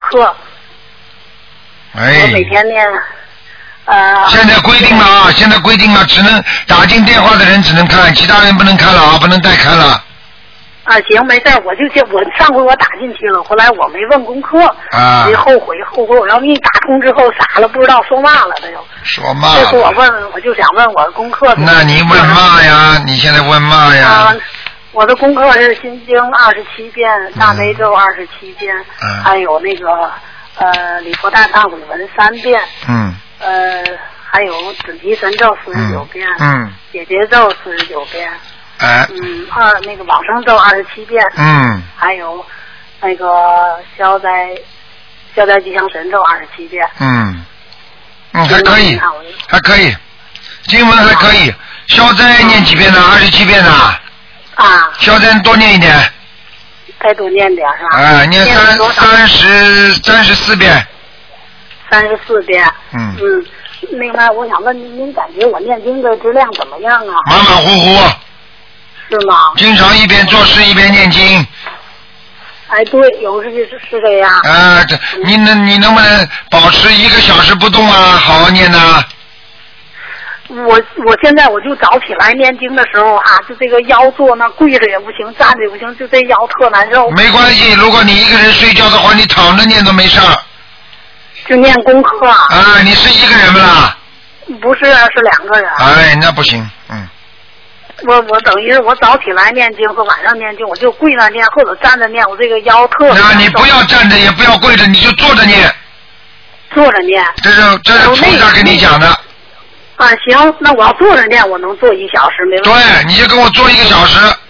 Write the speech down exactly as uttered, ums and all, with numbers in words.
课。 哎。 我每天念。呃。 现在规定了啊！现在规定了，只能打进电话的人只能看，其他人不能看了啊，不能再看了。 啊，行，没事，我就就我上回我打进去了，后来我没问功课， 啊， 我后悔后悔，我要一打通之后傻了，不知道说嘛了，这就说嘛。 这次我问，我就想问我的功课。 那你问嘛呀？你现在问嘛呀？ 啊，我的功课是心经二十七遍，大悲咒二十七遍， 嗯， 还有那个呃礼佛大忏悔文三遍， 嗯， 呃还有准提神咒四十九遍， 嗯， 解结咒四十九遍。 哎， 嗯，二那个往生咒二十七遍， 嗯， 还有那个消灾消灾吉祥神咒二十七遍， 嗯，嗯，还可以，还可以，经文还可以，消灾念几遍呢？二十七遍呢？ 啊， 消灾多念一点， 再多念点是吧？ 啊，念三三十三十四遍， 三十四遍， 嗯嗯，另外我想问您，您感觉我念经的质量怎么样啊？ 马马虎虎。 是吗？ 经常一边做事一边念经。 哎，对，有时是是这样。 啊，这你能你能不能保持一个小时不动啊？好好念呢。 我我现在我就早起来念经的时候哈、啊，就这个腰坐那跪着也不行，站着也不行，就这腰特难受。 没关系，如果你一个人睡觉的话，你躺着念都没事儿。 就念功课。 啊，你是一个人不啦？ 不是，是两个人。 哎，那不行，嗯。 我我等于是我早起来念经和晚上念经，我就跪那念或者站着念，我这个腰特。 那你不要站着，也不要跪着，你就坐着念。 坐着念。 这是这是菩萨跟你讲的。 啊，行，那我要坐着念，我能坐一小时没问题。 对，你就跟我坐一个小时。